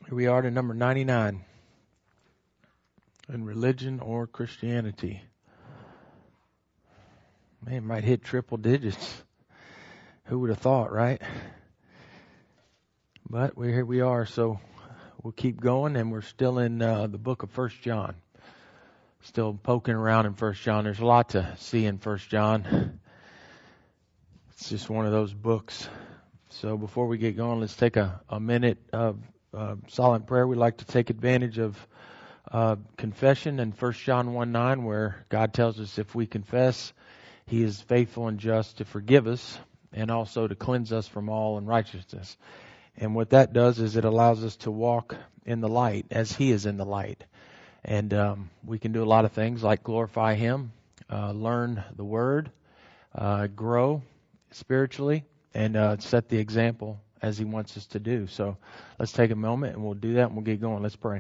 Here we are to number 99 in religion or Christianity. Man, might hit triple digits. Who would have thought, right? But here we are, so we'll keep going, and we're still in the book of 1 John. Still poking around in 1 John. There's a lot to see in 1 John. It's just one of those books. So before we get going, let's take a minute of silent prayer. We'd like to take advantage of confession in 1 John 1:9, where God tells us if we confess, He is faithful and just to forgive us and also to cleanse us from all unrighteousness. And what that does is it allows us to walk in the light as He is in the light. And we can do a lot of things like glorify Him, learn the Word, grow spiritually, and set the example as He wants us to do. So let's take a moment and we'll do that and we'll get going. Let's pray.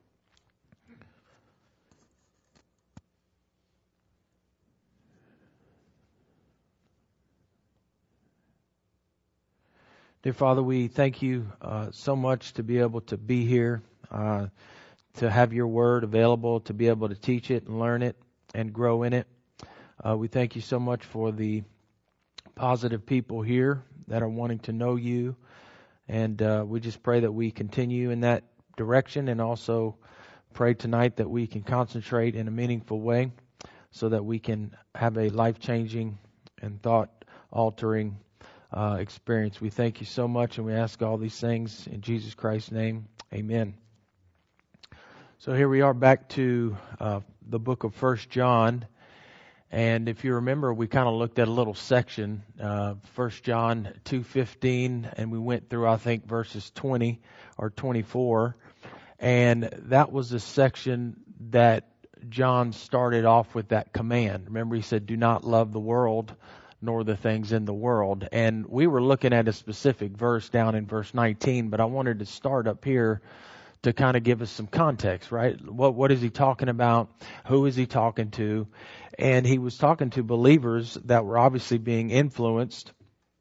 Dear Father, we thank You so much to be able to be here, to have Your Word available, to be able to teach it and learn it and grow in it. We thank You so much for the positive people here that are wanting to know You. And we just pray that we continue in that direction, and also pray tonight that we can concentrate in a meaningful way so that we can have a life-changing and thought-altering experience. We thank You so much, and we ask all these things in Jesus Christ's name. Amen. So here we are back to the book of 1 John. And if you remember, we kind of looked at a little section, 1 John 2:15, and we went through, I think, verses 20 or 24. And that was a section that John started off with that command. Remember, he said, do not love the world nor the things in the world. And we were looking at a specific verse down in verse 19, but I wanted to start up here to kind of give us some context, right? What is he talking about? Who is he talking to? And he was talking to believers that were obviously being influenced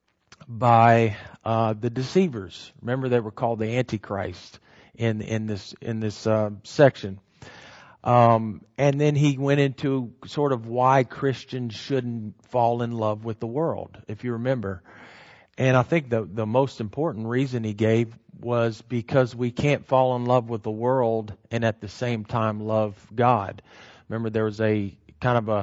by the deceivers. Remember, they were called the Antichrist in this section. And then he went into sort of why Christians shouldn't fall in love with the world, if you remember. And I think the most important reason he gave was because we can't fall in love with the world and at the same time love God. Remember, there was a kind of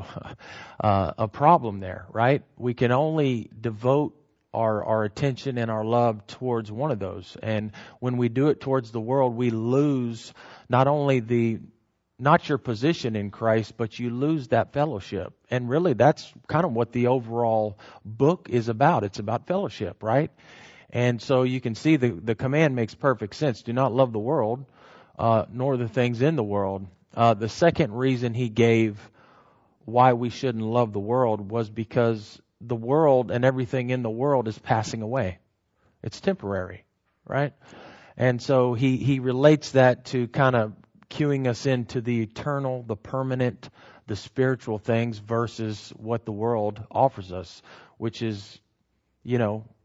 a problem there, right? We can only devote our attention and our love towards one of those. And when we do it towards the world, we lose not only not your position in Christ, but you lose that fellowship. And really, that's kind of what the overall book is about. It's about fellowship, right? And so you can see the command makes perfect sense. Do not love the world, nor the things in the world. The second reason he gave why we shouldn't love the world was because the world and everything in the world is passing away. It's temporary, right? And so he relates that to kind of cueing us into the eternal, the permanent, the spiritual things versus what the world offers us, which is, in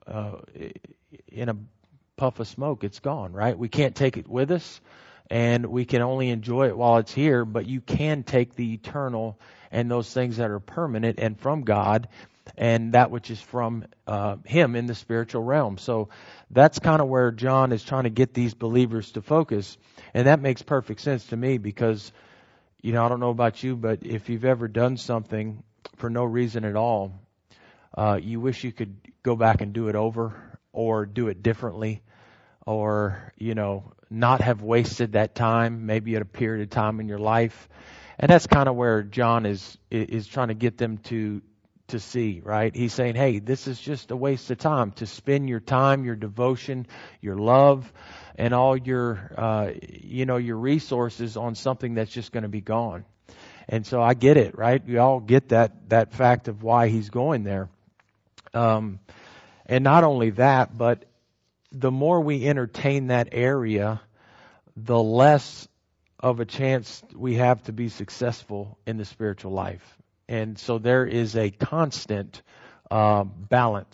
a puff of smoke, it's gone, right? We can't take it with us, and we can only enjoy it while it's here, but you can take the eternal and those things that are permanent and from God, and that which is from Him in the spiritual realm. So that's kind of where John is trying to get these believers to focus. And that makes perfect sense to me because, I don't know about you, but if you've ever done something for no reason at all, you wish you could go back and do it over or do it differently or, not have wasted that time, maybe at a period of time in your life. And that's kind of where John is trying to get them to see, right? He's saying, hey, this is just a waste of time to spend your time, your devotion, your love, and all your, your resources on something that's just going to be gone. And so I get it, right? We all get that fact of why he's going there. And not only that, but the more we entertain that area, the less of a chance we have to be successful in the spiritual life. And so there is a constant balance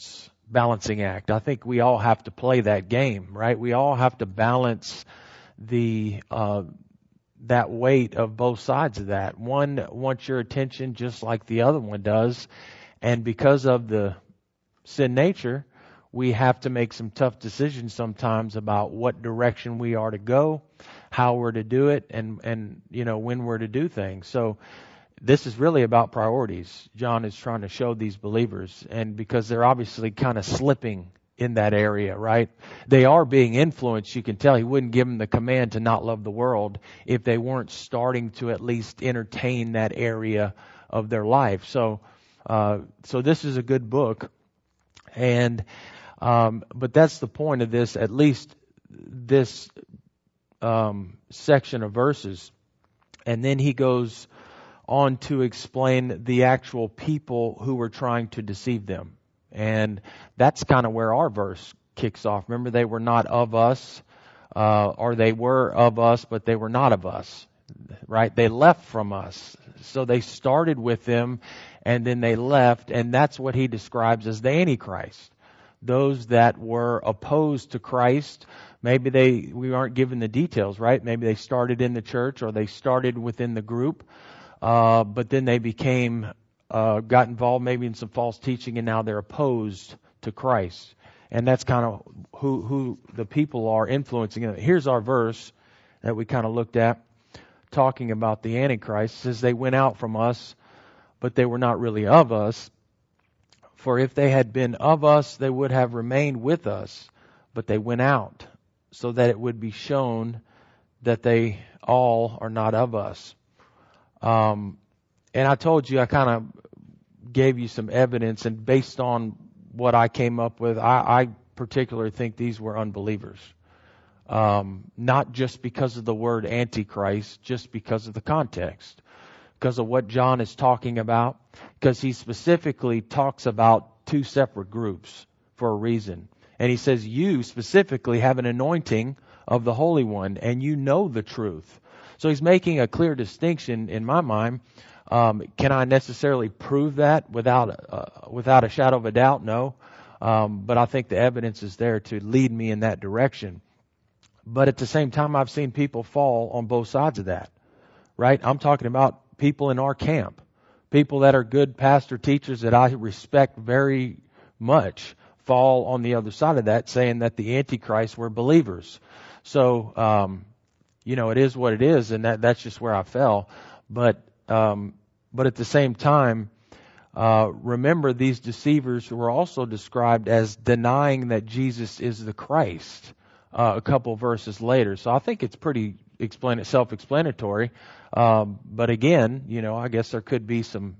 balancing act. I think we all have to play that game, right? We all have to balance the that weight of both sides of that. One wants your attention just like the other one does, and because of the sin nature, we have to make some tough decisions sometimes about what direction we are to go, how we're to do it, and when we're to do things. So this is really about priorities. John is trying to show these believers, and because they're obviously kind of slipping in that area, right? They are being influenced. You can tell he wouldn't give them the command to not love the world if they weren't starting to at least entertain that area of their life. So this is a good book, and but that's the point of this. At least this section of verses, and then he goes on to explain the actual people who were trying to deceive them. And that's kind of where our verse kicks off. Remember, they were not of us, or they were of us, but they were not of us, right? They left from us. So they started with them, and then they left, and that's what he describes as the Antichrist. Those that were opposed to Christ, maybe we aren't given the details, right? Maybe they started in the church, or they started within the group, but then they got involved maybe in some false teaching, and now they're opposed to Christ. And that's kind of who the people are influencing. Here's our verse that we kind of looked at, talking about the Antichrist. It says, they went out from us, but they were not really of us. For if they had been of us, they would have remained with us. But they went out, so that it would be shown that they all are not of us. And I told you, I kind of gave you some evidence, and based on what I came up with, I particularly think these were unbelievers. Not just because of the word Antichrist, just because of the context, because of what John is talking about, because he specifically talks about two separate groups for a reason. And he says, you specifically have an anointing of the Holy One, and you know the truth. So he's making a clear distinction in my mind. Can I necessarily prove that without a shadow of a doubt? No. But I think the evidence is there to lead me in that direction. But at the same time, I've seen people fall on both sides of that, right? I'm talking about people in our camp, people that are good pastor teachers that I respect very much, fall on the other side of that, saying that the Antichrist were believers. So, it is what it is, and that's just where I fell. But at the same time, remember, these deceivers were also described as denying that Jesus is the Christ a couple verses later. So I think it's pretty self-explanatory. But again, I guess there could be some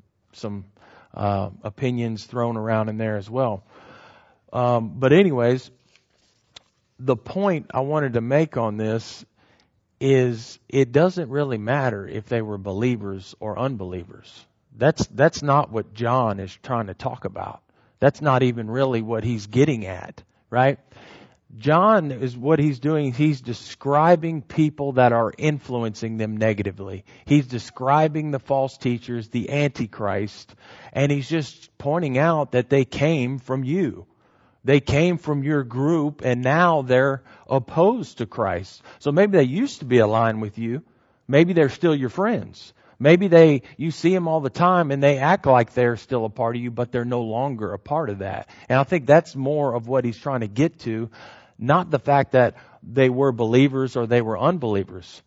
opinions thrown around in there as well. But anyways, the point I wanted to make on this is it doesn't really matter if they were believers or unbelievers. That's not what John is trying to talk about. That's not even really what he's getting at, right? John is what he's doing. He's describing people that are influencing them negatively. He's describing the false teachers, the Antichrist, and he's just pointing out that they came from you. They came from your group, and now they're opposed to Christ. So maybe they used to be aligned with you. Maybe they're still your friends. Maybe you see them all the time and they act like they're still a part of you, but they're no longer a part of that. And I think that's more of what he's trying to get to, not the fact that they were believers or they were unbelievers.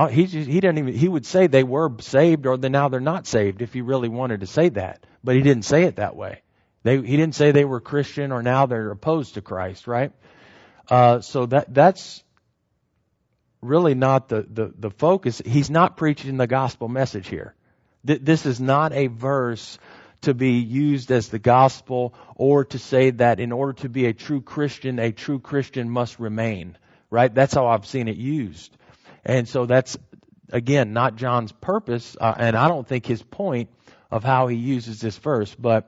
He would say they were saved or now they're not saved if he really wanted to say that. But he didn't say it that way. He didn't say they were Christian or now they're opposed to Christ, right? So that's really not the focus. He's not preaching the gospel message here. This is not a verse to be used as the gospel or to say that in order to be a true Christian must remain, right? That's how I've seen it used. And so that's, again, not John's purpose, and I don't think his point of how he uses this verse, but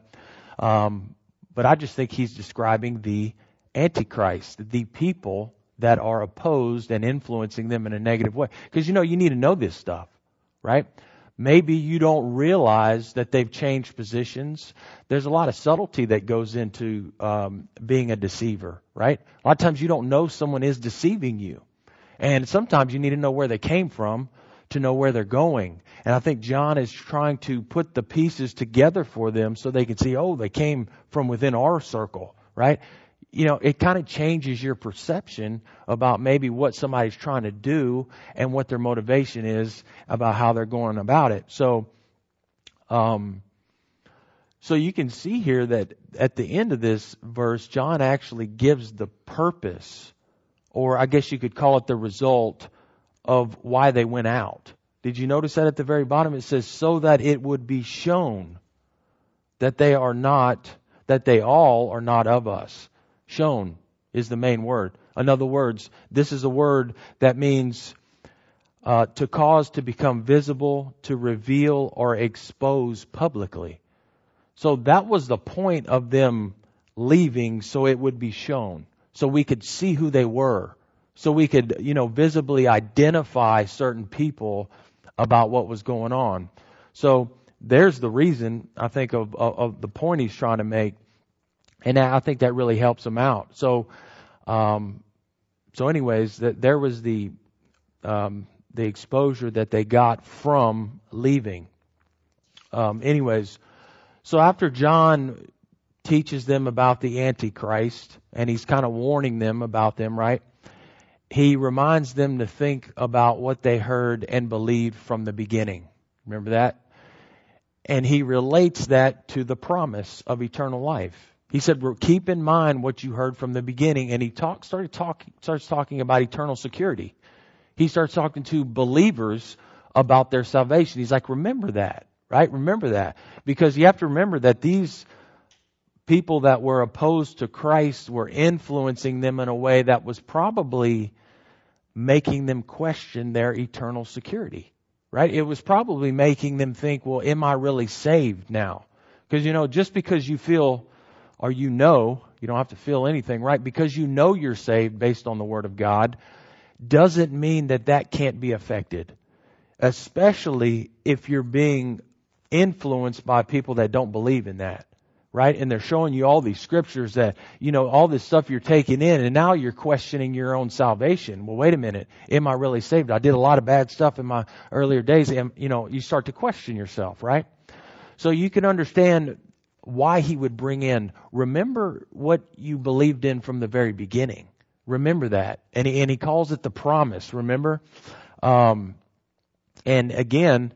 I just think he's describing the Antichrist, the people that are opposed and influencing them in a negative way. Because, you need to know this stuff, right? Maybe you don't realize that they've changed positions. There's a lot of subtlety that goes into being a deceiver, right? A lot of times you don't know someone is deceiving you. And sometimes you need to know where they came from to know where they're going. And I think John is trying to put the pieces together for them so they can see, oh, they came from within our circle, right? You know, it kind of changes your perception about maybe what somebody's trying to do and what their motivation is about how they're going about it. So you can see here that at the end of this verse, John actually gives the purpose, or I guess you could call it the result of why they went out. Did you notice that at the very bottom? It says, so that it would be shown that they all are not of us. Shown is the main word. In other words, this is a word that means to cause to become visible, to reveal or expose publicly. So that was the point of them leaving, so it would be shown. So we could see who they were. So we could, visibly identify certain people about what was going on. So there's the reason, I think, of the point he's trying to make. And I think that really helps him out. So anyways, there was the exposure that they got from leaving. So after John teaches them about the Antichrist, and he's kind of warning them about them, right? He reminds them to think about what they heard and believed from the beginning. Remember that? And he relates that to the promise of eternal life. He said, keep in mind what you heard from the beginning. And he starts talking about eternal security. He starts talking to believers about their salvation. He's like, remember that, right? Remember that. Because you have to remember that these people that were opposed to Christ were influencing them in a way that was probably making them question their eternal security, right? It was probably making them think, well, am I really saved now? Because, just because you feel, or you don't have to feel anything, right? Because you're saved based on the Word of God, doesn't mean that can't be affected. Especially if you're being influenced by people that don't believe in that, right? And they're showing you all these scriptures that, all this stuff you're taking in, and now you're questioning your own salvation. Well, wait a minute. Am I really saved? I did a lot of bad stuff in my earlier days. You start to question yourself, right? So you can understand why he would bring in, remember what you believed in from the very beginning. Remember that. And he calls it the promise, remember? And again,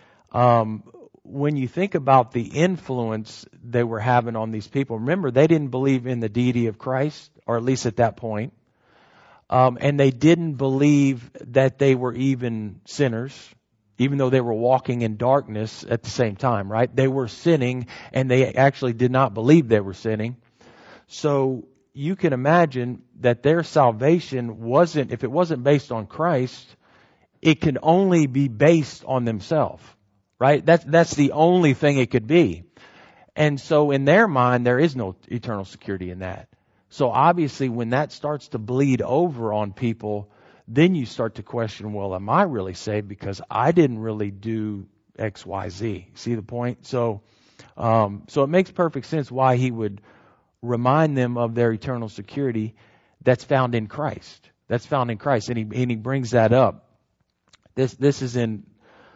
when you think about the influence they were having on these people, remember, they didn't believe in the deity of Christ, or at least at that point. And they didn't believe that they were even sinners, even though they were walking in darkness at the same time, right? They were sinning, and they actually did not believe they were sinning. So you can imagine that their salvation if it wasn't based on Christ, it can only be based on themselves, right? That's the only thing it could be. And so in their mind, there is no eternal security in that. So obviously when that starts to bleed over on people, then you start to question, well, am I really saved because I didn't really do X, Y, Z? See the point? So it makes perfect sense why he would remind them of their eternal security that's found in Christ. That's found in Christ. And he brings that up. This is in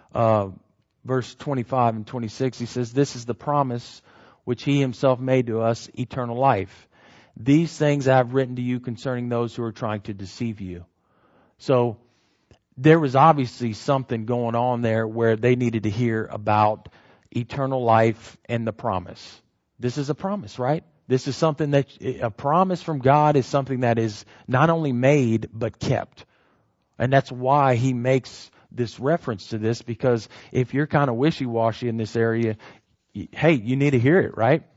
verse 25 and 26. He says, this is the promise which he himself made to us, eternal life. These things I have written to you concerning those who are trying to deceive you. So there was obviously something going on there where they needed to hear about eternal life and the promise. This is a promise, right? This is something a promise from God is something that is not only made, but kept. And that's why he makes this reference to this, because if you're kind of wishy-washy in this area, hey, you need to hear it, right?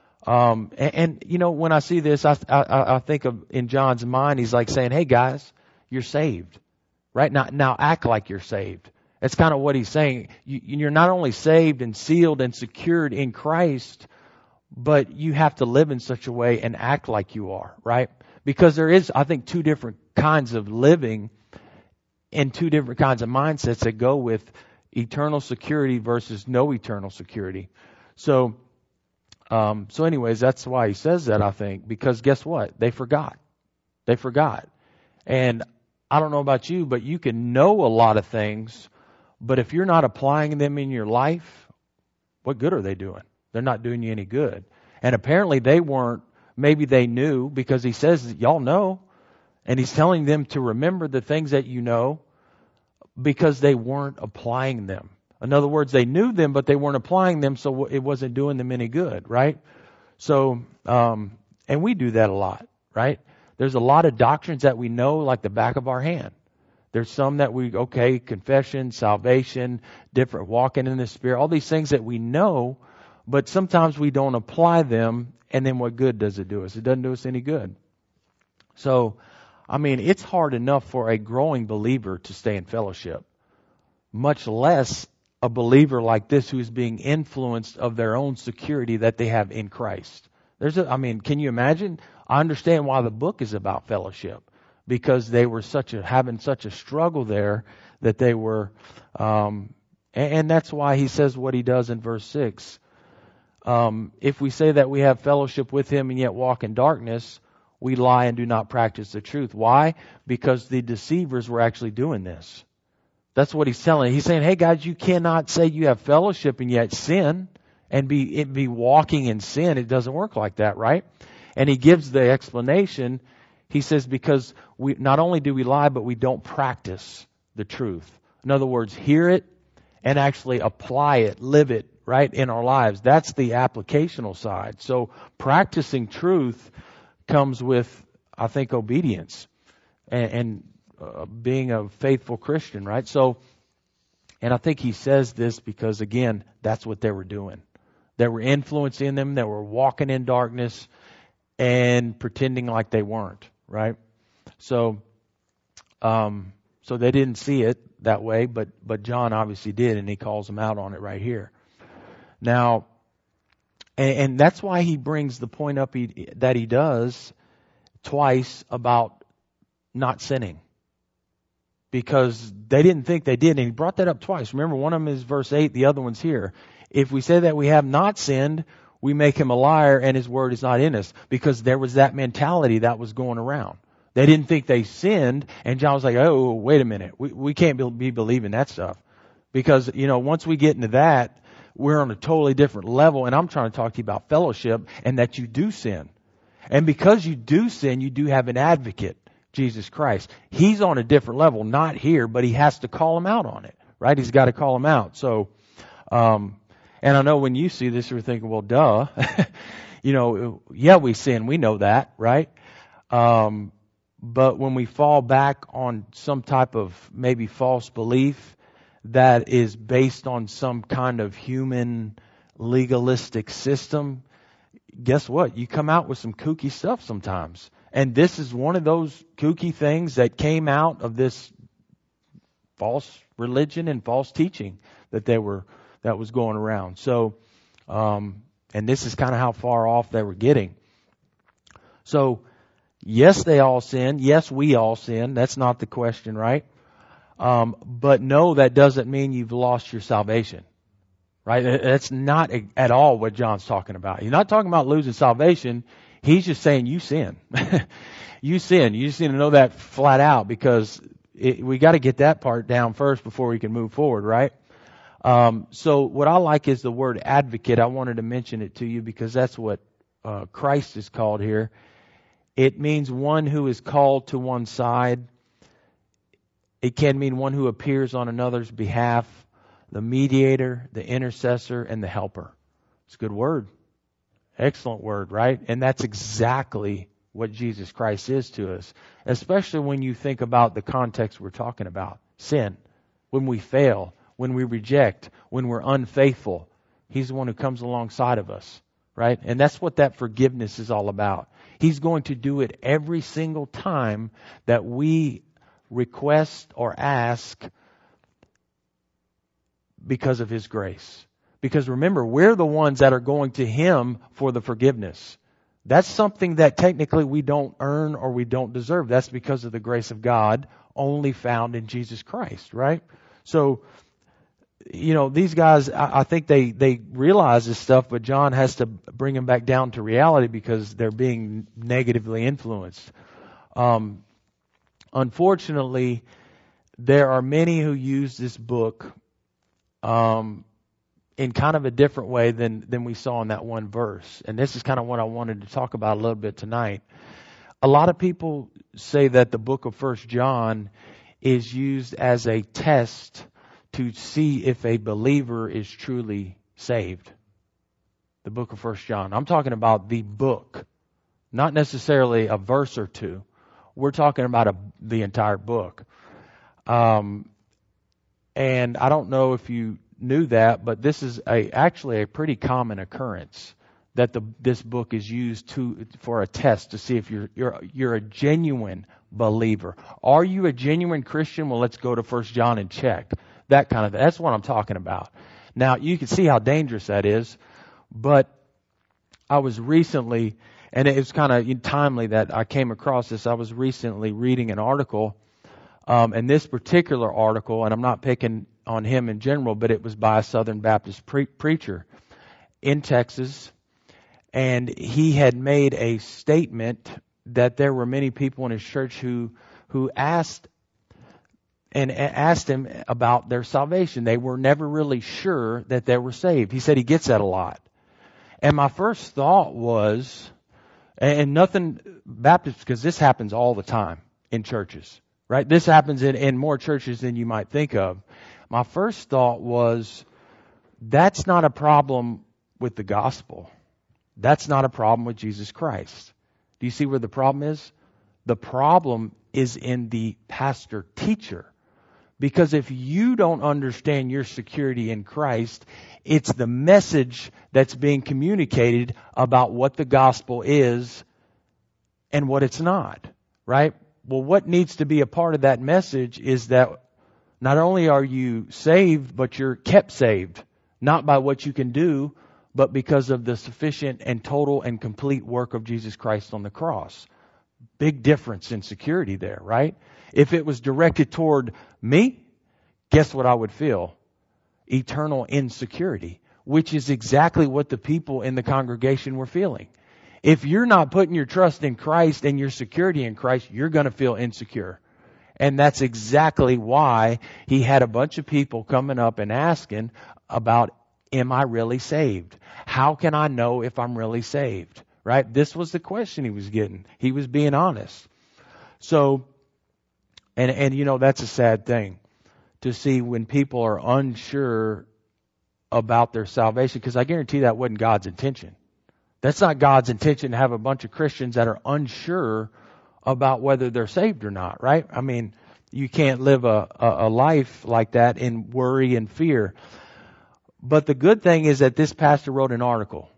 And when I see this, I think of in John's mind, he's like saying, hey guys, you're saved, right? Now act like you're saved. That's kind of what he's saying. You're not only saved and sealed and secured in Christ, but you have to live in such a way and act like you are, right? Because there is, I think, two different kinds of living and two different kinds of mindsets that go with Eternal security versus no eternal security. So anyways, that's why he says that, I think, because guess what? They forgot. They forgot. And I don't know about you, but you can know a lot of things, but if you're not applying them in your life, what good are they doing? They're not doing you any good. And apparently they weren't. Maybe they knew, because he says, y'all know. And he's telling them to remember the things that you know, because they weren't applying them. In other words, they knew them, but they weren't applying them, so it wasn't doing them any good, right? So, and we do that a lot, right? There's a lot of doctrines that we know like the back of our hand. There's some that confession, salvation, different walking in the Spirit, all these things that we know, but sometimes we don't apply them, and then what good does it do us? It doesn't do us any good. So, it's hard enough for a growing believer to stay in fellowship, much less a believer like this who's being influenced of their own security that they have in Christ. Can you imagine? I understand why the book is about fellowship, because they were having such a struggle there that they were, and that's why he says what he does in verse 6. If we say that we have fellowship with him and yet walk in darkness, we lie and do not practice the truth. Why? Because the deceivers were actually doing this. That's what he's telling. He's saying, hey guys, you cannot say you have fellowship and yet sin and be walking in sin. It doesn't work like that, right? And he gives the explanation. He says, because we not only do we lie, but we don't practice the truth. In other words, hear it and actually apply it, live it, right, in our lives. That's the applicational side. So practicing truth comes with, I think, obedience and being a faithful Christian, right? So, and I think he says this because, again, that's what they were doing. They were influencing them. They were walking in darkness and pretending like they weren't, right? So they didn't see it that way, but John obviously did, and he calls them out on it right here. Now, and that's why he brings the point up that he does twice about not sinning. Because they didn't think they did, and he brought that up twice. Remember, one of them is verse 8, the other one's here. If we say that we have not sinned, we make him a liar, and his word is not in us. Because there was that mentality that was going around. They didn't think they sinned, and John was like, oh, wait a minute. We can't be believing that stuff. Because, once we get into that, we're on a totally different level, and I'm trying to talk to you about fellowship and that you do sin. And because you do sin, you do have an advocate, Jesus Christ. He's on a different level, not here, but he has to call him out on it, right? He's got to call him out. So, and I know when you see this, you're thinking, well, duh. Yeah, we sin. We know that, right? But when we fall back on some type of maybe false belief that is based on some kind of human legalistic system, guess what? You come out with some kooky stuff sometimes. And this is one of those kooky things that came out of this false religion and false teaching that was going around. So, and this is kind of how far off they were getting. So, yes, they all sin. Yes, we all sin. That's not the question, right? But no, that doesn't mean you've lost your salvation, right? That's not at all what John's talking about. He's not talking about losing salvation. He's just saying you sin. You sin. You just need to know that flat out, because we got to get that part down first before we can move forward, right? So what I like is the word advocate. I wanted to mention it to you because that's what Christ is called here. It means one who is called to one side. It can mean one who appears on another's behalf, the mediator, the intercessor, and the helper. It's a good word. Excellent word, right? And that's exactly what Jesus Christ is to us, especially when you think about the context we're talking about. Sin. When we fail, when we reject, when we're unfaithful, he's the one who comes alongside of us, right? And that's what that forgiveness is all about. He's going to do it every single time that we request or ask because of his grace. Because remember, we're the ones that are going to him for the forgiveness. That's something that technically we don't earn or we don't deserve. That's because of the grace of God only found in Jesus Christ, right? So these guys, I think they realize this stuff, but John has to bring them back down to reality because they're being negatively influenced. Unfortunately, there are many who use this book in kind of a different way than we saw in that one verse. And this is kind of what I wanted to talk about a little bit tonight. A lot of people say that the book of 1 John is used as a test to see if a believer is truly saved. The book of 1 John. I'm talking about the book, not necessarily a verse or two. We're talking about the entire book. And I don't know if you knew that, but this is actually a pretty common occurrence that this book is used for a test to see if you're a genuine believer. Are you a genuine Christian? Well, let's go to 1 John and check. That's what I'm talking about. Now, you can see how dangerous that is, but I was recently, and it was kind of timely that I came across this. I was recently reading an article, and this particular article, and I'm not picking on him in general, but it was by a Southern Baptist preacher in Texas, and he had made a statement that there were many people in his church who asked him about their salvation. They were never really sure that they were saved. He said he gets that a lot. And my first thought was, and nothing Baptist, because this happens all the time in churches, right? This happens in more churches than you might think of. My first thought was, that's not a problem with the gospel. That's not a problem with Jesus Christ. Do you see where the problem is? The problem is in the pastor-teacher. Because if you don't understand your security in Christ, it's the message that's being communicated about what the gospel is and what it's not, right? Well, what needs to be a part of that message is that not only are you saved, but you're kept saved, not by what you can do, but because of the sufficient and total and complete work of Jesus Christ on the cross. Big difference in security there, right? If it was directed toward me, guess what I would feel? Eternal insecurity, which is exactly what the people in the congregation were feeling. If you're not putting your trust in Christ and your security in Christ, you're going to feel insecure. And that's exactly why he had a bunch of people coming up and asking about, am I really saved? How can I know if I'm really saved? Right? This was the question he was getting. He was being honest. So, and that's a sad thing to see when people are unsure about their salvation, because I guarantee that wasn't God's intention. That's not God's intention to have a bunch of Christians that are unsure about whether they're saved or not, right? I mean, you can't live a life like that in worry and fear. But the good thing is that this pastor wrote an article.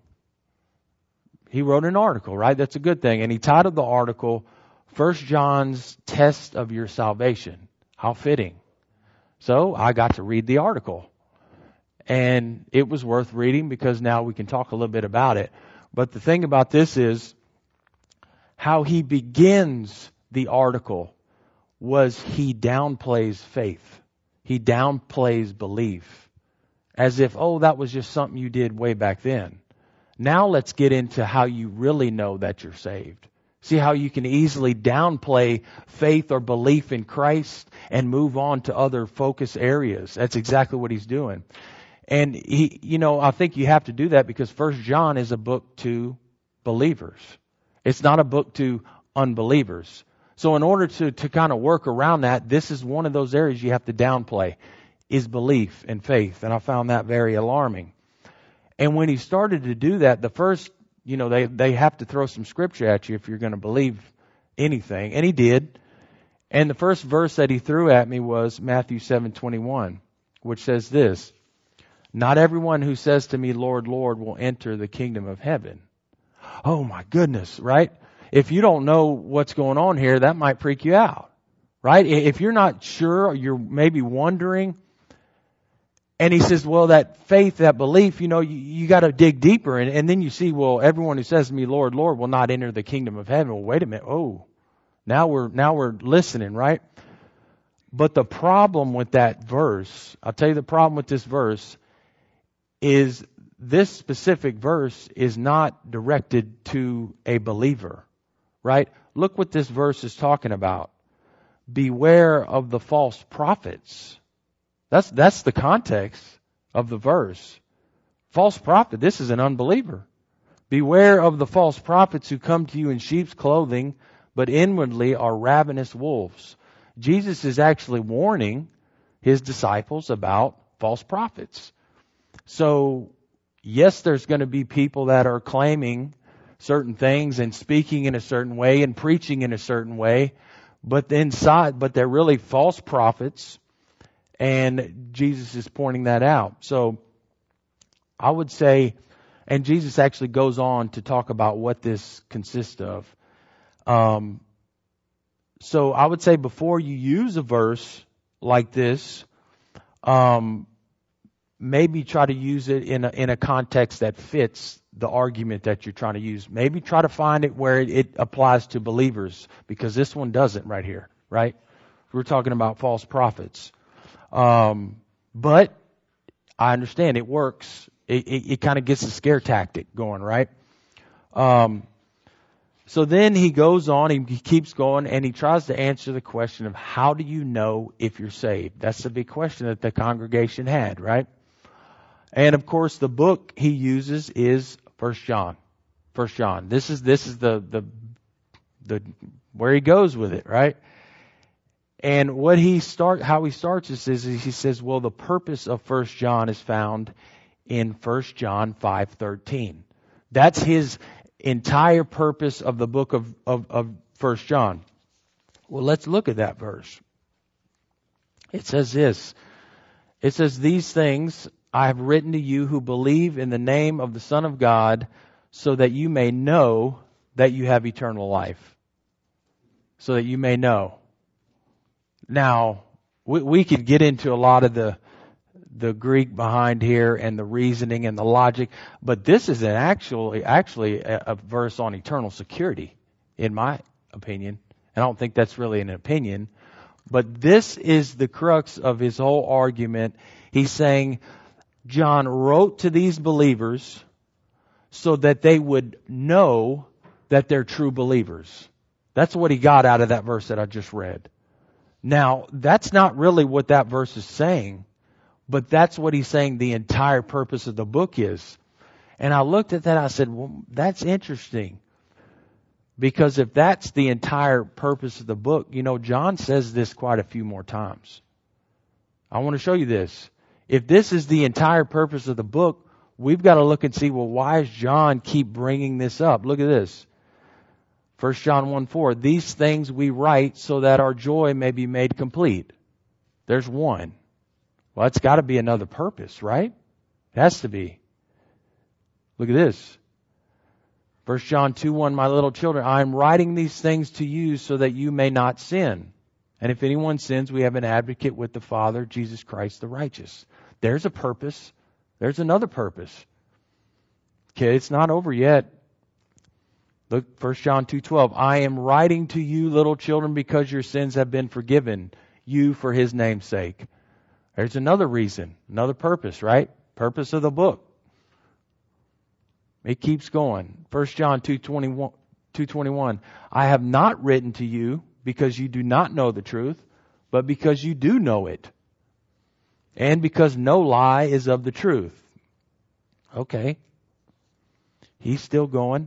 He wrote an article, right? That's a good thing. And he titled the article, 1 John's Test of Your Salvation. How fitting. So I got to read the article. And it was worth reading because now we can talk a little bit about it. But the thing about this is how he begins the article was he downplays faith. He downplays belief. As if, that was just something you did way back then. Now let's get into how you really know that you're saved. See how you can easily downplay faith or belief in Christ and move on to other focus areas. That's exactly what he's doing. And I think you have to do that because 1 John is a book to believers. It's not a book to unbelievers. So in order to kind of work around that, this is one of those areas you have to downplay, is belief and faith. And I found that very alarming. And when he started to do that, the first, they have to throw some scripture at you if you're going to believe anything. And he did. And the first verse that he threw at me was Matthew 7:21, which says this, "Not everyone who says to me, Lord, Lord, will enter the kingdom of heaven." Oh my goodness, right? If you don't know what's going on here, that might freak you out, right? If you're not sure, or you're maybe wondering, and he says, well, that faith, that belief, you got to dig deeper. And then you see, well, everyone who says to me, Lord, Lord, will not enter the kingdom of heaven. Well, wait a minute. Oh, now we're listening, right? But the problem with that verse, I'll tell you the problem with this verse, is this specific verse is not directed to a believer, right? Look what this verse is talking about. Beware of the false prophets. That's the context of the verse. False prophet, this is an unbeliever. Beware of the false prophets who come to you in sheep's clothing, but inwardly are ravenous wolves. Jesus is actually warning his disciples about false prophets. So, yes, there's going to be people that are claiming certain things and speaking in a certain way and preaching in a certain way, but they're really false prophets, and Jesus is pointing that out. So, I would say, and Jesus actually goes on to talk about what this consists of. So I would say before you use a verse like this, maybe try to use it in a context that fits the argument that you're trying to use. Maybe try to find it where it applies to believers, because this one doesn't right here, right? We're talking about false prophets. But I understand it works. It kind of gets a scare tactic going, right? So then he goes on, he keeps going, and he tries to answer the question of how do you know if you're saved? That's the big question that the congregation had, right? And of course, the book he uses is 1 John. 1 John. This is the where he goes with it, right? And how he starts this is he says, well, the purpose of 1 John is found in 1 John 5:13. That's his entire purpose of the book of 1 John. Well, let's look at that verse. It says this. It says, these things I have written to you who believe in the name of the Son of God, so that you may know that you have eternal life. So that you may know. Now, we could get into a lot of the Greek behind here and the reasoning and the logic, but this is actually a verse on eternal security, in my opinion. I don't think that's really an opinion, but this is the crux of his whole argument. He's saying John wrote to these believers so that they would know that they're true believers. That's what he got out of that verse that I just read. Now, that's not really what that verse is saying, but that's what he's saying the entire purpose of the book is. And I looked at that, I said, well, that's interesting. Because if that's the entire purpose of the book, John says this quite a few more times. I want to show you this. If this is the entire purpose of the book, we've got to look and see, well, why does John keep bringing this up? Look at this. 1 John 1:4, these things we write so that our joy may be made complete. There's one. Well, it's got to be another purpose, right? It has to be. Look at this. 1 John 2:1, my little children, I am writing these things to you so that you may not sin. And if anyone sins, we have an advocate with the Father, Jesus Christ the righteous. There's a purpose. There's another purpose. Okay, it's not over yet. Look, 1 John 2:12, I am writing to you, little children, because your sins have been forgiven you for his name's sake. There's another reason, another purpose, right? Purpose of the book. It keeps going. 1 John 2:21, I have not written to you because you do not know the truth, but because you do know it. And because no lie is of the truth. Okay. He's still going.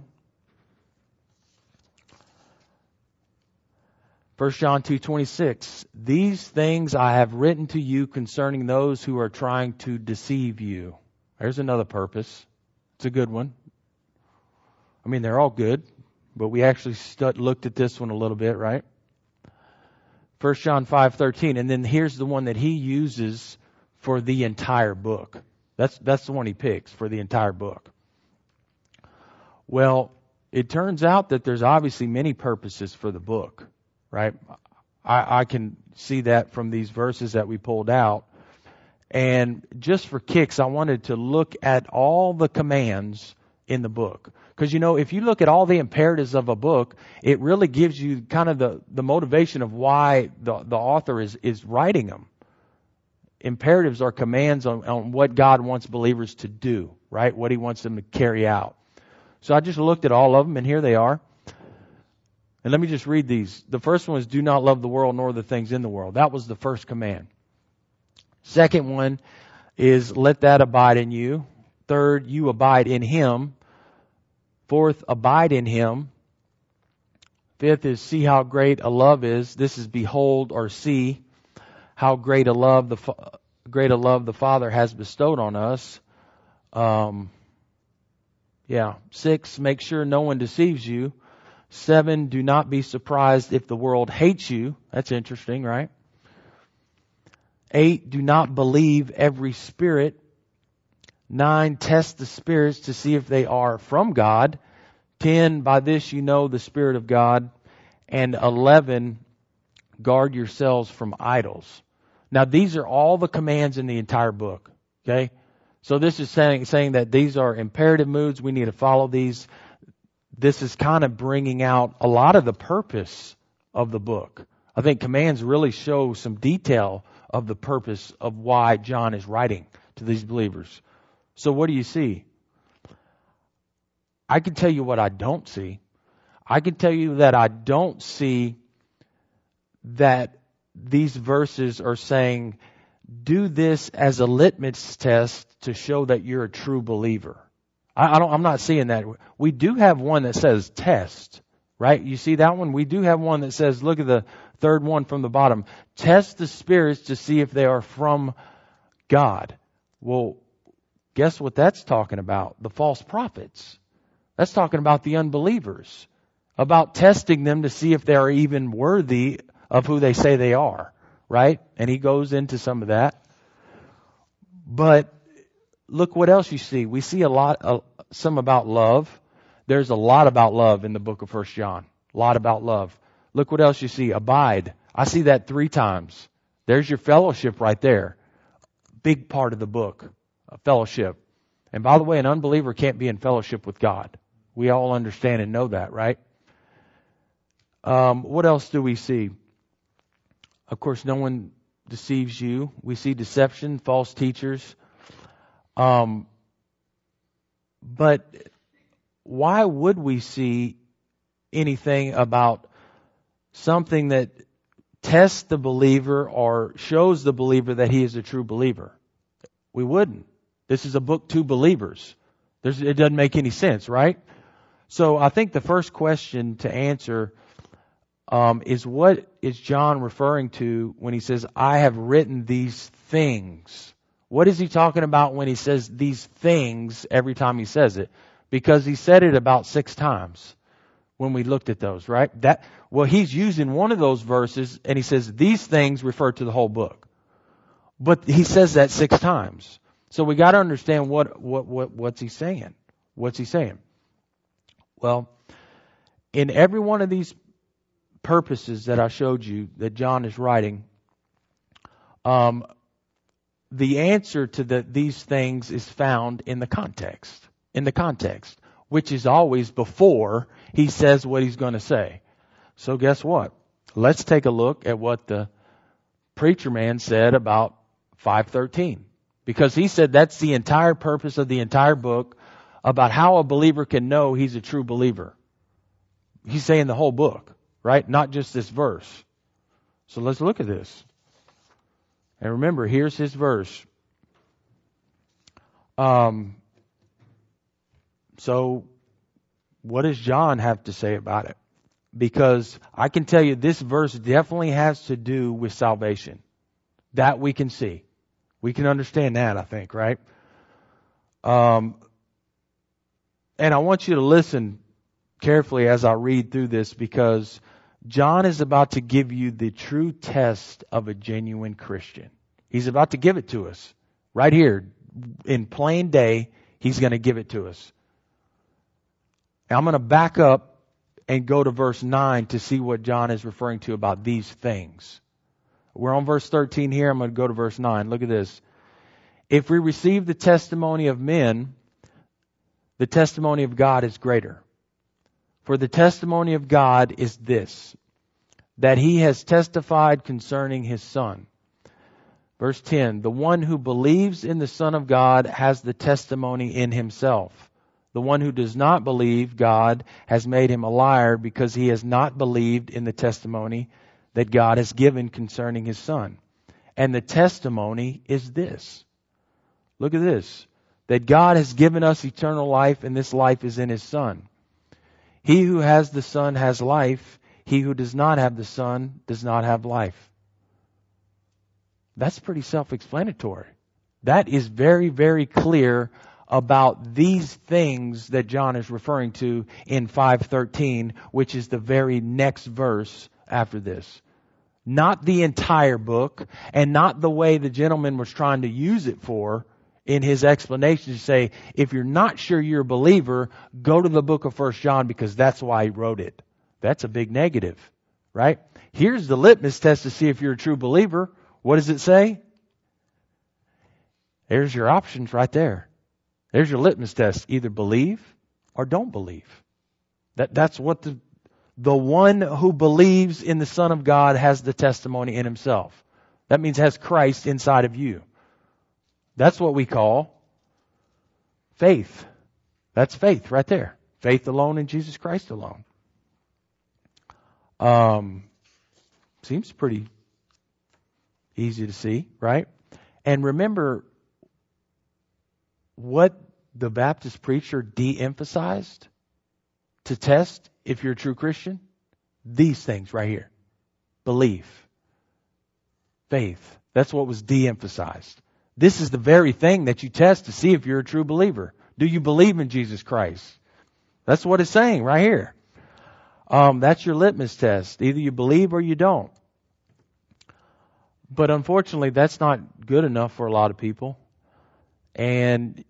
1 John 2:26, these things I have written to you concerning those who are trying to deceive you. There's another purpose. It's a good one. I mean, they're all good, but we actually looked at this one a little bit, right? 1 John 5:13, and then here's the one that he uses for the entire book. That's the one he picks for the entire book. Well, it turns out that there's obviously many purposes for the book. Right? I can see that from these verses that we pulled out. And just for kicks, I wanted to look at all the commands in the book. Because, if you look at all the imperatives of a book, it really gives you kind of the motivation of why the author is writing them. Imperatives are commands on what God wants believers to do, right? What He wants them to carry out. So I just looked at all of them, and here they are. And let me just read these. The first one is, do not love the world nor the things in the world. That was the first command. Second one is, let that abide in you. Third, you abide in Him. Fourth, abide in Him. Fifth is, see how great a love is. This is behold or see how great a love the Father has bestowed on us. 6, make sure no one deceives you. 7, do not be surprised if the world hates you. That's interesting, right? 8, do not believe every spirit. 9, test the spirits to see if they are from God. 10, by this you know the Spirit of God. And 11, guard yourselves from idols. Now these are all the commands in the entire book. Okay? So this is saying that these are imperative moods. We need to follow these. This is kind of bringing out a lot of the purpose of the book. I think commands really show some detail of the purpose of why John is writing to these believers. So what do you see? I can tell you what I don't see. I can tell you that I don't see that these verses are saying, do this as a litmus test to show that you're a true believer. I'm not seeing that. We do have one that says test, right? You see that one? We do have one that says, look at the third one from the bottom. Test the spirits to see if they are from God. Well, guess what that's talking about? The false prophets. That's talking about the unbelievers. About testing them to see if they're even worthy of who they say they are, right? And he goes into some of that. But look what else you see. We see some about love. There's a lot about love in the book of 1 John. A lot about love. Look what else you see. Abide. I see that 3 times. There's your fellowship right there. Big part of the book. Fellowship. And by the way, an unbeliever can't be in fellowship with God. We all understand and know that, right? What else do we see? Of course, no one deceives you. We see deception, false teachers. But why would we see anything about something that tests the believer or shows the believer that he is a true believer? We wouldn't. This is a book to believers. It doesn't make any sense, right? So I think the first question to answer is, what is John referring to when he says, I have written these things? What is he talking about when he says these things every time he says it? Because he said it about 6 times when we looked at those, right? He's using one of those verses and he says these things refer to the whole book. But he says that 6 times. So we got to understand what's he saying. What's he saying? Well, in every one of these purposes that I showed you that John is writing, the answer to these things is found in the context. In the context, which is always before he says what he's going to say. So guess what? Let's take a look at what the preacher man said about 5:13. Because he said that's the entire purpose of the entire book, about how a believer can know he's a true believer. He's saying the whole book, right? Not just this verse. So let's look at this. And remember, here's his verse. So what does John have to say about it? Because I can tell you this verse definitely has to do with salvation. That we can see. We can understand that, I think, right? And I want you to listen carefully as I read through this, because John is about to give you the true test of a genuine Christian. He's about to give it to us. Right here, in plain day, he's going to give it to us. And I'm going to back up and go to verse 9 to see what John is referring to about these things. We're on verse 13 here. I'm going to go to verse 9. Look at this. If we receive the testimony of men, the testimony of God is greater. For the testimony of God is this, that He has testified concerning His Son. Verse 10, the one who believes in the Son of God has the testimony in himself. The one who does not believe God has made him a liar, because he has not believed in the testimony that God has given concerning His Son. And the testimony is this. Look at this. That God has given us eternal life, and this life is in His Son. He who has the Son has life. He who does not have the Son does not have life. That's pretty self-explanatory. That is very, very clear about these things that John is referring to in 5:13, which is the very next verse after this. Not the entire book, and not the way the gentleman was trying to use it for in his explanation to say, if you're not sure you're a believer, go to the book of 1 John because that's why he wrote it. That's a big negative, right? Here's the litmus test to see if you're a true believer. What does it say? There's your options right there. There's your litmus test. Either believe or don't believe. That's what the one who believes in the Son of God has the testimony in himself. That means has Christ inside of you. That's what we call faith. That's faith right there. Faith alone in Jesus Christ alone. Seems pretty easy to see, right? And remember what the Baptist preacher de-emphasized to test if you're a true Christian? These things right here. Belief. Faith. That's what was de-emphasized. This is the very thing that you test to see if you're a true believer. Do you believe in Jesus Christ? That's what it's saying right here. That's your litmus test. Either you believe or you don't. But unfortunately, that's not good enough for a lot of people. And,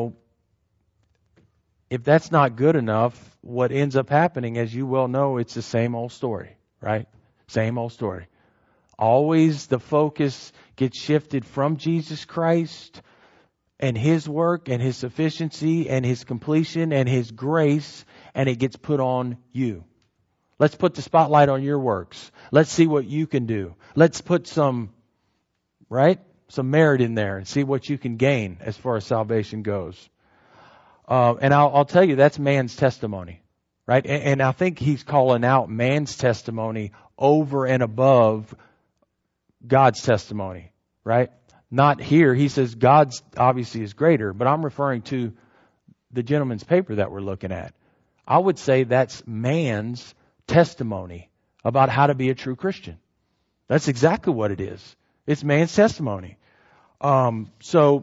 if that's not good enough, what ends up happening, as you well know, it's the same old story, right? Same old story. Always the focus gets shifted from Jesus Christ and His work and His sufficiency and His completion and His grace, and it gets put on you. Let's put the spotlight on your works. Let's see what you can do. Let's put some merit in there and see what you can gain as far as salvation goes. And I'll tell you, that's man's testimony, right? And I think he's calling out man's testimony over and above God's testimony, right? Not here. He says God's obviously is greater, but I'm referring to the gentleman's paper that we're looking at. I would say that's man's testimony about how to be a true Christian. That's exactly what it is. It's man's testimony. So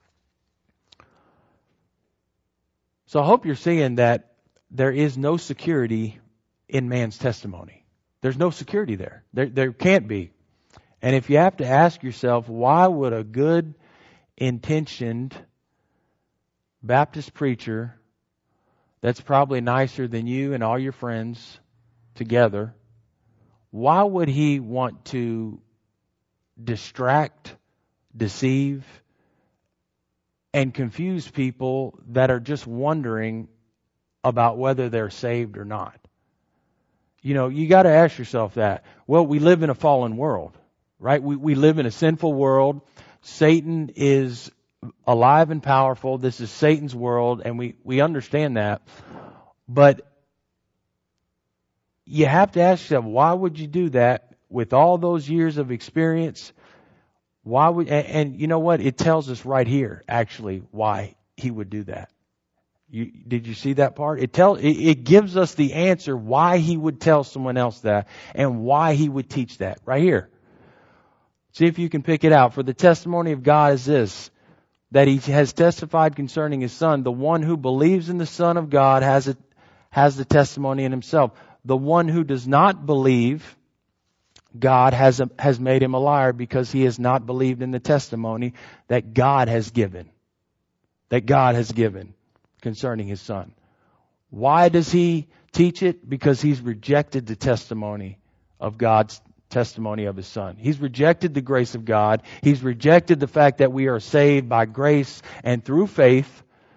I hope you're seeing that there is no security in man's testimony. There's no security there. There can't be. And if you have to ask yourself, why would a good intentioned Baptist preacher that's probably nicer than you and all your friends together, why would he want to distract, deceive, and confuse people that are just wondering about whether they're saved or not? You got to ask yourself that. Well, we live in a fallen world, right? We live in a sinful world. Satan is alive and powerful. This is Satan's world, and we understand that. But you have to ask yourself, why would you do that with all those years of experience? Why would? And you know what? It tells us right here, actually, why he would do that. Did you see that part? It gives us the answer why he would tell someone else that and why he would teach that right here. See if you can pick it out. For the testimony of God is this, that He has testified concerning His Son. The one who believes in the Son of God has the testimony in himself. The one who does not believe God has made him a liar, because he has not believed in the testimony that God has given. That God has given concerning His Son. Why does he teach it? Because he's rejected the testimony of God's testimony of His Son. He's rejected the grace of God. He's rejected the fact that we are saved by grace and through faith,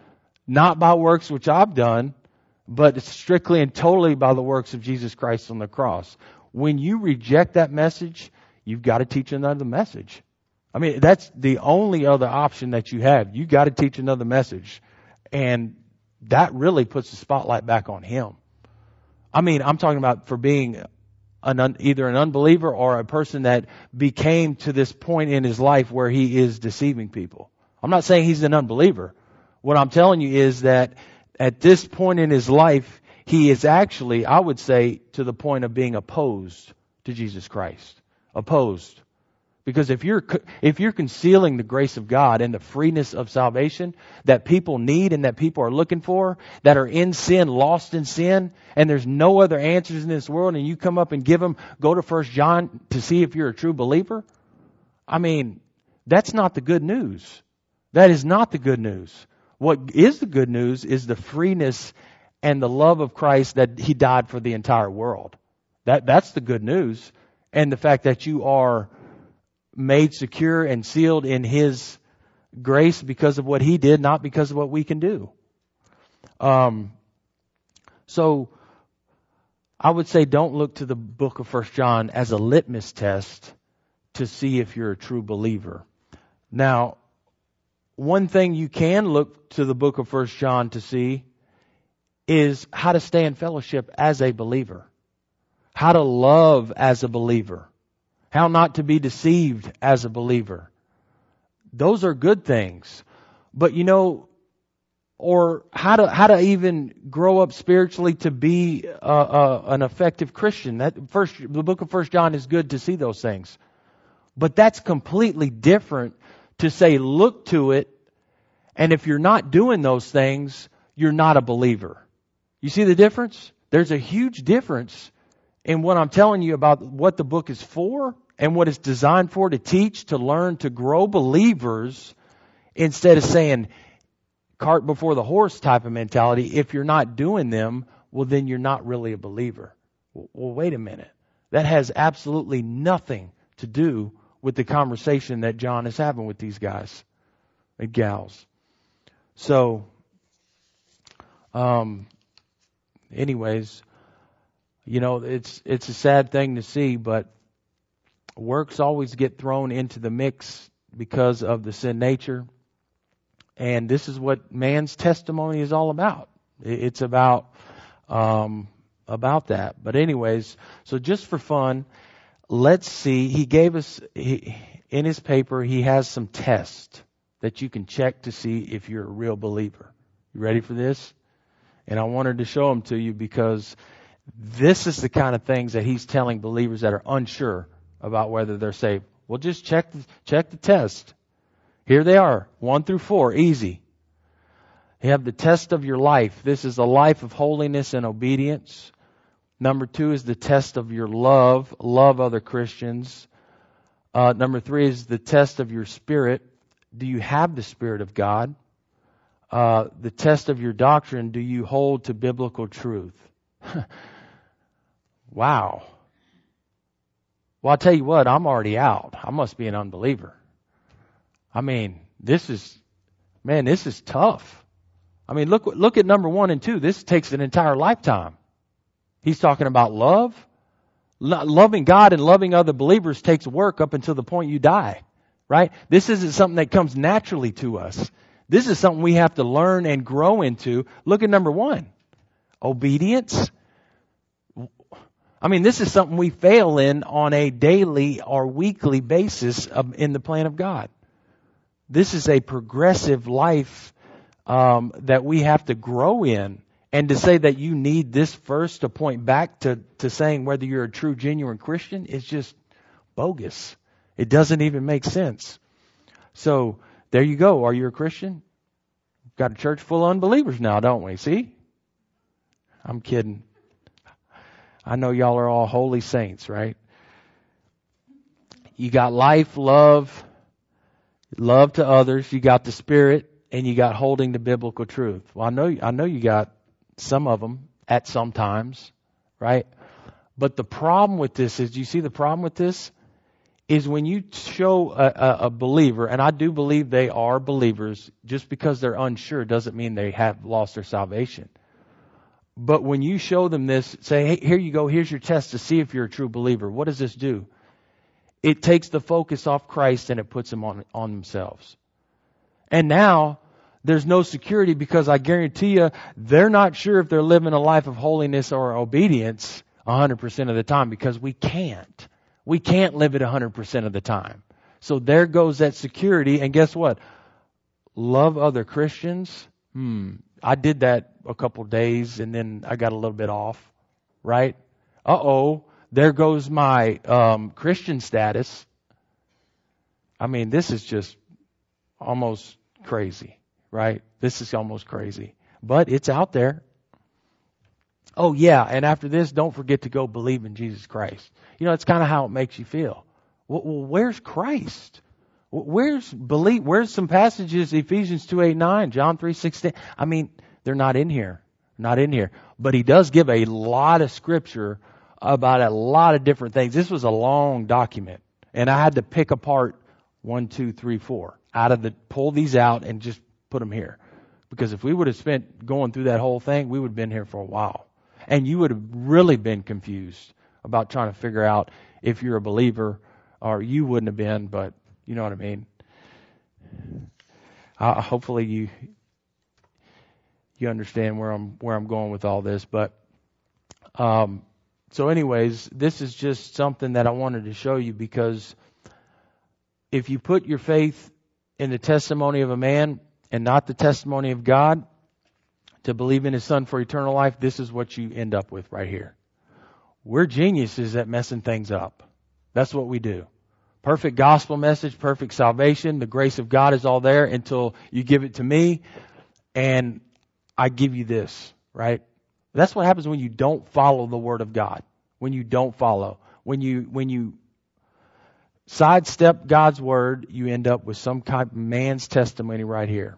not by works which I've done, but strictly and totally by the works of Jesus Christ on the cross. When you reject that message, you've got to teach another message. I mean, that's the only other option that you have. You got to teach another message. And that really puts the spotlight back on him. I mean, I'm talking about for being either an unbeliever or a person that became to this point in his life where he is deceiving people. I'm not saying he's an unbeliever. What I'm telling you is that at this point in his life, he is actually, I would say, to the point of being opposed to Jesus Christ. Opposed. Because if you're concealing the grace of God and the freeness of salvation that people need and that people are looking for, that are in sin, lost in sin, and there's no other answers in this world, and you come up and give them, go to 1 John to see if you're a true believer, I mean, that's not the good news. That is not the good news. What is the good news is the freeness and the love of Christ that He died for the entire world. That's the good news. And the fact that you are made secure and sealed in His grace because of what He did, not because of what we can do. So I would say don't look to the book of 1 John as a litmus test to see if you're a true believer. Now, one thing you can look to the book of 1 John to see is how to stay in fellowship as a believer. How to love as a believer. How not to be deceived as a believer. Those are good things. But or how to even grow up spiritually to be an effective Christian. The book of 1 John is good to see those things. But that's completely different to say look to it, and if you're not doing those things, you're not a believer. You see the difference? There's a huge difference in what I'm telling you about what the book is for and what it's designed for, to teach, to learn, to grow believers, instead of saying cart before the horse type of mentality. If you're not doing them, well, then you're not really a believer. Well, wait a minute. That has absolutely nothing to do with the conversation that John is having with these guys and gals. So, anyways, it's a sad thing to see, but works always get thrown into the mix because of the sin nature. And this is what man's testimony is all about. It's about that. But anyways, so just for fun, let's see. He gave us, in his paper, he has some tests that you can check to see if you're a real believer. You ready for this? And I wanted to show them to you because this is the kind of things that he's telling believers that are unsure about whether they're saved. Well, just check the test. Here they are, 1 through 4, easy. You have the test of your life. This is a life of holiness and obedience. Number 2 is the test of your love. Love other Christians. Number 3 is the test of your spirit. Do you have the Spirit of God? The test of your doctrine. Do you hold to biblical truth? Wow. Well, I'll tell you what, I'm already out. I must be an unbeliever. I mean, this is tough. I mean, look at number 1 and 2. This takes an entire lifetime. He's talking about love. Loving God and loving other believers takes work up until the point you die. Right? This isn't something that comes naturally to us. This is something we have to learn and grow into. Look at number 1. Obedience. I mean, this is something we fail in on a daily or weekly basis in the plan of God. This is a progressive life that we have to grow in. And to say that you need this verse to point back to saying whether you're a true, genuine Christian is just bogus. It doesn't even make sense. So, there you go. Are you a Christian? Got a church full of unbelievers now, don't we? See? I'm kidding. I know y'all are all holy saints, right? You got life, love to others. You got the Spirit, and you got holding the biblical truth. Well, I know you got some of them at some times, right? But the problem with this is, you see the problem with this? is when you show a believer, and I do believe they are believers, just because they're unsure doesn't mean they have lost their salvation. But when you show them this, say, hey, here you go, here's your test to see if you're a true believer. What does this do? It takes the focus off Christ and it puts them on themselves. And now, there's no security, because I guarantee you, they're not sure if they're living a life of holiness or obedience 100% of the time, because we can't. We can't live it 100% of the time. So there goes that security. And guess what? Love other Christians. I did that a couple days and then I got a little bit off. Right? There goes my Christian status. I mean, this is just almost crazy. Right? This is almost crazy. But it's out there. Oh yeah, and after this, don't forget to go believe in Jesus Christ. You know, it's kind of how it makes you feel. Well, where's Christ? Where's belief? Where's some passages, Ephesians 2:8-9, John 3:16? I mean, they're not in here. Not in here. But he does give a lot of scripture about a lot of different things. This was a long document. And I had to pick apart 1, 2, 3, 4 pull these out and just put them here. Because if we would have spent going through that whole thing, we would have been here for a while. And you would have really been confused about trying to figure out if you're a believer, or you wouldn't have been, but you know what I mean. Hopefully you understand where I'm going with all this. But so anyways, this is just something that I wanted to show you, because if you put your faith in the testimony of a man and not the testimony of God, to believe in His Son for eternal life, this is what you end up with right here. We're geniuses at messing things up. That's what we do. Perfect gospel message, perfect salvation. The grace of God is all there until you give it to me and I give you this, right? That's what happens when you don't follow the Word of God. When you don't follow. When you sidestep God's Word, you end up with some kind of man's testimony right here.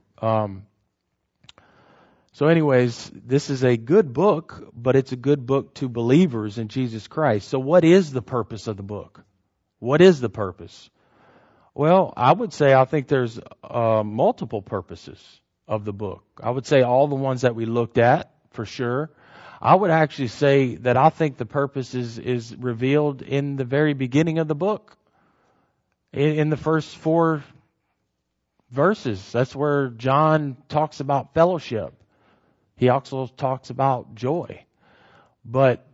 So anyways, this is a good book, but it's a good book to believers in Jesus Christ. So what is the purpose of the book? What is the purpose? Well, I would say I think there's multiple purposes of the book. I would say all the ones that we looked at, for sure. I would actually say that I think the purpose is revealed in the very beginning of the book. In the first 4 verses. That's where John talks about fellowship. He also talks about joy. But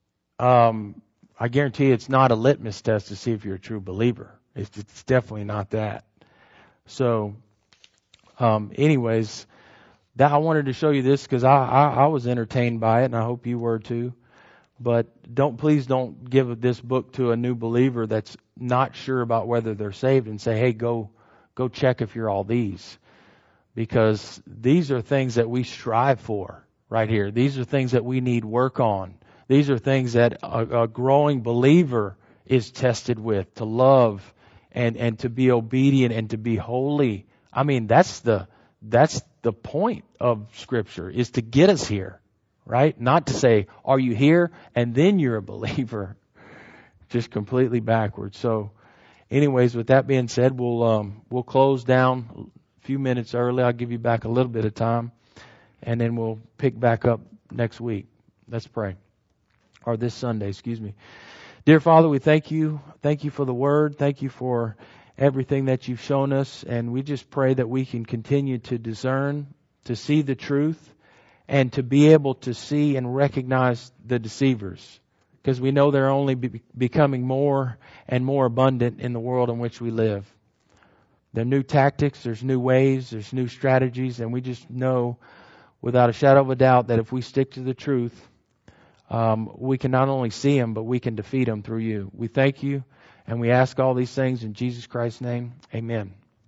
I guarantee it's not a litmus test to see if you're a true believer. It's definitely not that. So, anyways, that I wanted to show you this because I was entertained by it, and I hope you were too. But please don't give this book to a new believer that's not sure about whether they're saved and say, hey, go check if you're all these. Because these are things that we strive for right here. These are things that we need work on. These are things that a growing believer is tested with, to love and to be obedient and to be holy. I mean, that's the point of Scripture, is to get us here, right? Not to say, are you here? And then you're a believer. Just completely backwards. So anyways, with that being said, we'll close down a few minutes early. I'll give you back a little bit of time, and then we'll pick back up next week. Let's pray. Or this Sunday, excuse me. Dear Father, we thank you. Thank you for the Word. Thank you for everything that you've shown us. And we just pray that we can continue to discern, to see the truth, and to be able to see and recognize the deceivers. Because we know they're only becoming more and more abundant in the world in which we live. There are new tactics, there's new ways, there's new strategies, and we just know without a shadow of a doubt that if we stick to the truth, we can not only see them, but we can defeat them through you. We thank you, and we ask all these things in Jesus Christ's name. Amen.